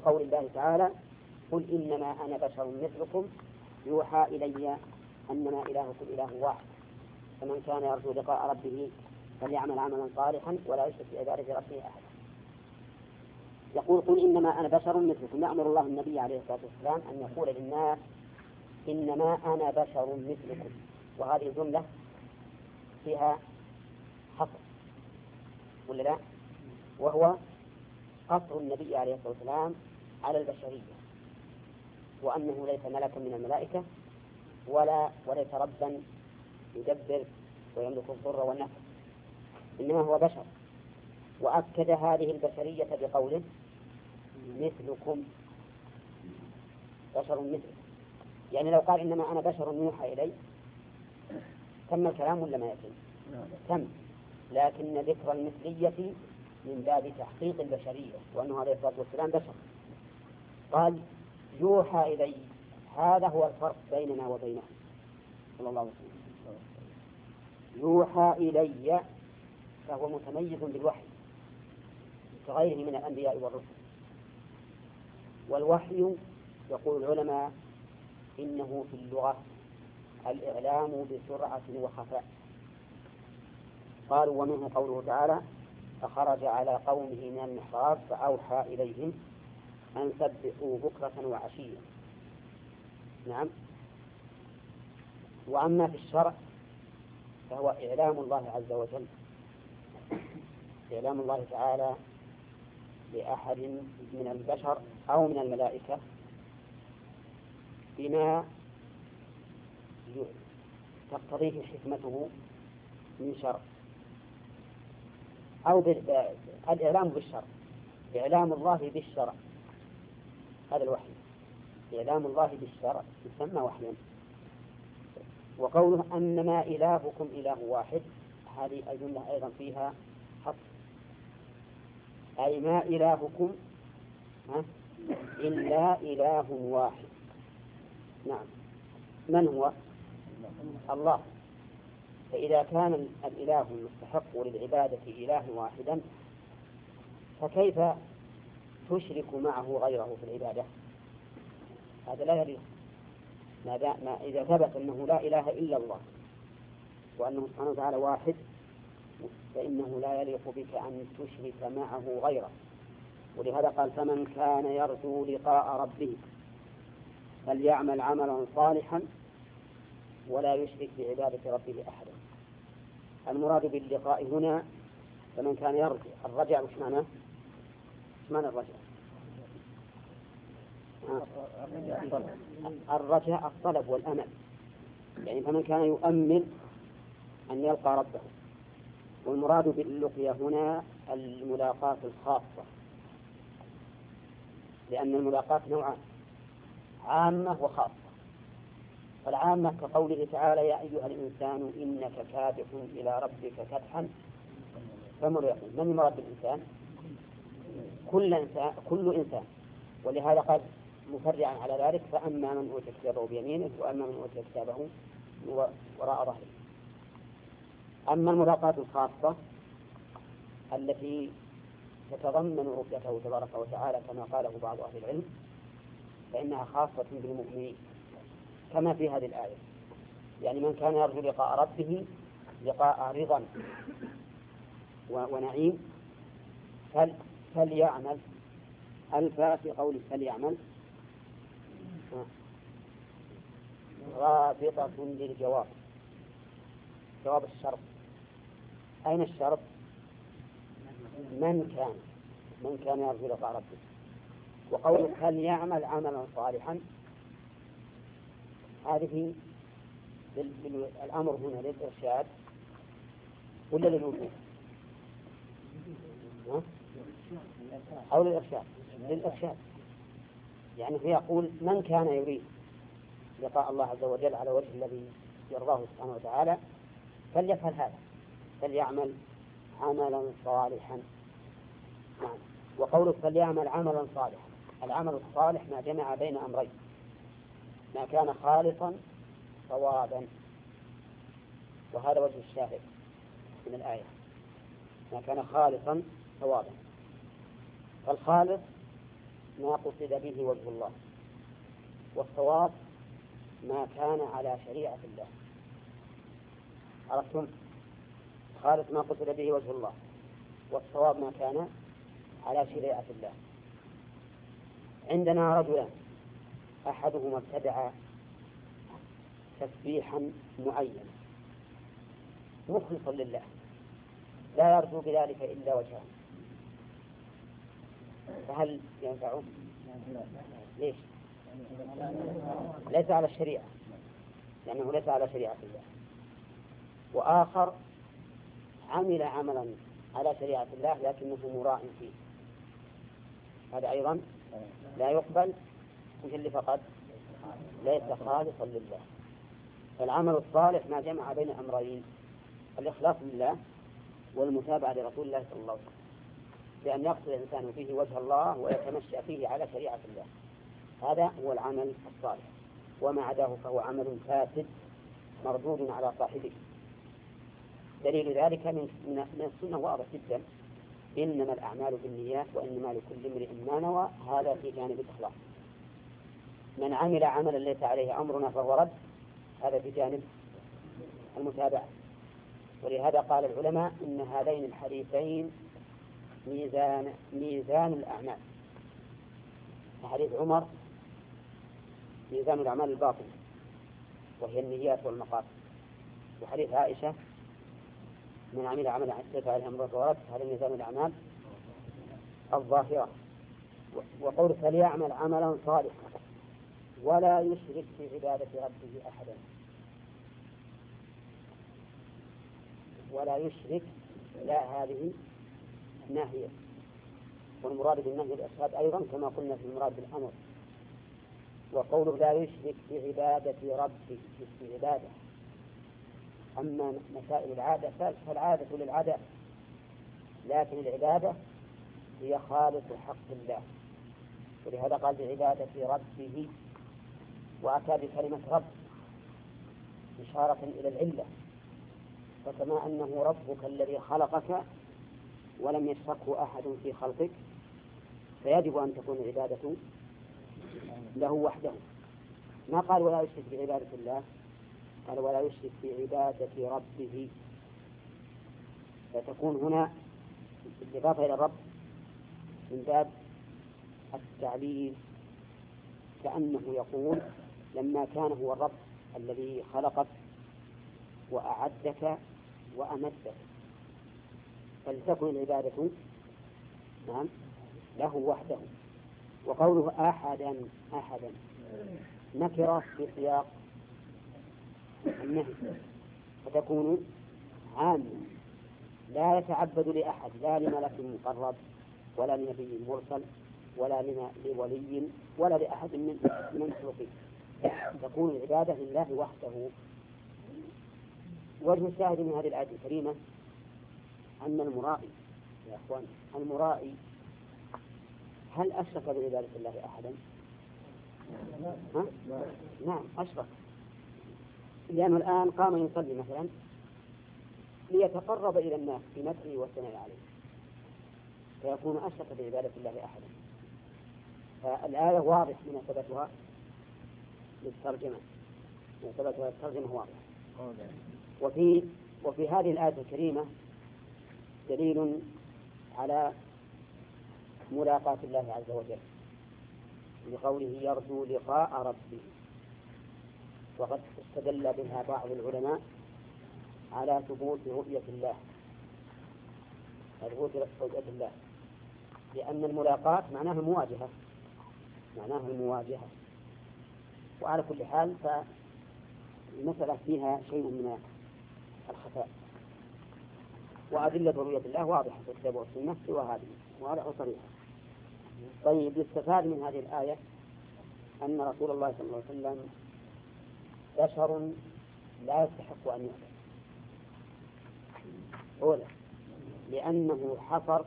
قول الله تعالى قل إنما أنا بشر مثلكم يوحى إلي أنما إلهكم إله واحد فمن كان يرجو لقاء ربه فليعمل عملا صالحا ولا يشرك بعبادة ربه أحدا. يقول قل إنما أنا بشر مثلكم، يأمر الله النبي عليه الصلاة والسلام أن يقول للناس إنما أنا بشر مثلكم، وهذه الجملة فيها حصر ولا لا؟ وهو قصر النبي عليه الصلاة والسلام على البشرية، وأنه ليس ملكا من الملائكة وليس ربا يدبر ويملك الضر والنفع، إنما هو بشر. وأكد هذه البشرية بقوله مثلكم، بشر مثل، يعني لو قال إنما أنا بشر يوحى إلي تم الكلام ولا ما يتم؟ تم، لكن ذكر المثلية من باب تحقيق البشرية، وأنه عليه الصلاة والسلام بشر. قال يوحى إلي، هذا هو الفرق بيننا وبينه صلى الله عليه وسلم. يوحى إلي فهو متميز بالوحي كغيره من الأنبياء والرسل. والوحي يقول العلماء إنه في اللغة الإعلام بسرعة وخفاء. قالوا ومنه قوله تعالى فخرج على قومه من المحراب فأوحى إليهم أن سبحوا بكرة وعشيا. نعم. وأما في الشرع فهو إعلام الله عز وجل، إعلام الله تعالى لأحد من البشر أو من الملائكة بما تقتضيه حكمته من شرع، أو الإعلام بالشرع، إعلام الله بالشرع، هذا الوحي، إعلام الله بالشرع يسمى وحيا. وقوله أنما إلهكم إله واحد، هذه الجملة أيضا فيها حصر، أي ما إلهكم إلا إله واحد. نعم. من هو؟ الله. فإذا كان الإله المستحق للعبادة إله واحدا فكيف تشرك معه غيره في العبادة؟ هذا لا يليق. إذا ثبت أنه لا إله إلا الله وأنه سبحانه وتعالى واحد فإنه لا يليق بك أن تشرك معه غيره. ولهذا قال فمن كان يرجو لقاء ربه فليعمل عملا صالحا ولا يشرك بعبادة ربه أحدا. المراد باللقاء هنا فمن كان يرجو، الرجاء وش معناه؟ وش معنى الرجاء؟ الرجاء الطلب والأمل، يعني فمن كان يؤمل أن يلقى ربه. والمراد باللقيا هنا الملاقاة الخاصة، لأن الملاقاة نوعان، عامة وخاصة. فالعامة كقوله تعالى يا أيها الإنسان إنك كادح إلى ربك كدحا فملاقيه. من المراد بالإنسان؟ كل إنسان. ولهذا قال مفرعا على ذلك فأما من أوتي كتابه بيمينه وأما من أوتي كتابه وراء ظهره. أما الملاقاة الخاصة التي تتضمن رؤيته تبارك وتعالى كما قاله بعض أهل العلم فإنها خاصة بالمؤمنين كما في هذه الآية، يعني من كان يرجو لقاء ربه لقاء رضا ونعيم فليعمل. الفاء في قول فليعمل رابطة للجواب، جواب الشرط. أين الشرط؟ من كان يرجو لقاء ربه. وقوله فليعمل عملا صالحا هذه الأمر هنا للإرشاد ولا للوجوب؟ أو للإرشاد. يعني يقول من كان يريد لقاء الله عز وجل على وجه الذي يرضاه سبحانه وتعالى فليفعل هذا، فليعمل عملا صالحا. نعم. وقوله فليعمل عملا صالحا، العمل الصالح ما جمع بين أمرين، ما كان خالصا صوابا، وهذا وجه الشاهد من الآية، ما كان خالصا صوابا. فالخالص ما قصد به وجه الله، والصواب ما كان على شريعة الله. عرفتم؟ خالف ما قصد به وجه الله، والصواب ما كان على شريعة الله. عندنا رجلان، أحدهما ابتدع تسبيحا معينا مخلصا لله لا يرجو بذلك إلا وجهه، فهل ينفعه؟ ليش؟ ليس على الشريعة، لأنه ليس على شريعة الله. وآخر عمل عملا على شريعة الله لكنه مراء فيه، هذا أيضا لا يقبل، اللي فقط ليس خالصا لله. فالعمل الصالح ما جمع بين أمرين، الإخلاص لله والمتابعة لرسول الله صلى الله عليه وسلم، بأن يقصد الإنسان فيه وجه الله ويتمشى فيه على شريعة الله، هذا هو العمل الصالح. وما عداه فهو عمل فاسد مردود على صاحبه. دليل ذلك من السنة واضح جدا: إنما الأعمال بالنيات وإنما لكل امرئ ما نوى. هذا في جانب الإخلاص. من عمل عملا ليس عليه أمرنا فهو رد، هذا في جانب المتابعة. ولهذا قال العلماء إن هذين الحديثين ميزان الأعمال. حديث عمر ميزان الأعمال الباطنة وهي النيات والمقاصد، وحديث عائشة من عمل عملا حسيت عليه أمر ورد، هذا ميزان الأعمال الظاهرة. وقول فليعمل عملا صالحا ولا يشرك في عبادة ربه أحدا، ولا يشرك، لا هذه ناهية، والمراد بالنهي الإرشاد أيضا كما قلنا في المراد بالأمر. وقوله لا يشرك في عبادة ربه في عبادة. أما مسائل العادة فالعادة للعادة، لكن العبادة هي خالص حق الله، ولهذا قال بعبادة ربه، وأتى بكلمة رب إشارة إلى العلة. فكما أنه ربك الذي خلقك ولم يشركه أحد في خلقك، فيجب أن تكون العبادة له وحده. ما قال ولا يشرك بعبادة الله، قال ولا يشرك بعبادة ربه، فتكون هنا بالإضافة إلى الرب من باب التعليل، كأنه يقول لما كان هو الرب الذي خلقك وأعدك وأمدك، فلتكن العبادة نعم له وحده. وقوله أحدا نكرة في سياق النهي، فتكون عامة لا يتعبد لأحد، لا لملك مقرب ولا لنبي مرسل ولا لولي ولا لأحد من المخلوقين، تكون العبادة لله وحده. وجه الشاهد من هذه الآية الكريمة أن المرائي يا أخوان، المرائي هل أشرك بعبادة الله أحدا؟ نعم أشرك، لأنه الآن قام يصلي مثلا ليتقرب إلى الناس بمدحه والثناء عليه، فيكون أشرك بعبادة الله أحدا. فالآية واضح مناسبتها للترجمة، مناسبتها للترجمة واضح. وفي هذه الآية الكريمة دليل على ملاقاة الله عز وجل لقوله يرجو لقاء ربه، وقد استدل بها بعض العلماء على ثبوت رؤية الله، لأن الملاقاة معناها المواجهة. وعلى كل حال فالمسألة فيها شيء من الخفاء، وأدلة رؤية الله واضحة في الكتاب والسنة سوى هذه واضحة وصريحة. طيب، يستفاد من هذه الآية أن رسول الله صلى الله عليه وسلم بشر لا يستحق أن يعبد، أولا لأنه حصر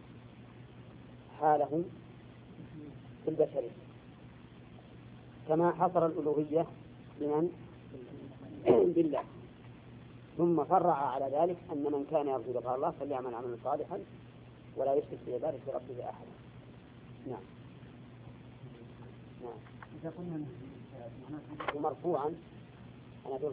حاله في البشرية، كما حصر الألوهية بمن؟ بالله. ثم فرع على ذلك أن من كان يرجو لقاء الله فليعمل عملا صالحا ولا يشرك بعبادة ربه أحدا. نعم. إذا قلنا ومرفوعا أنا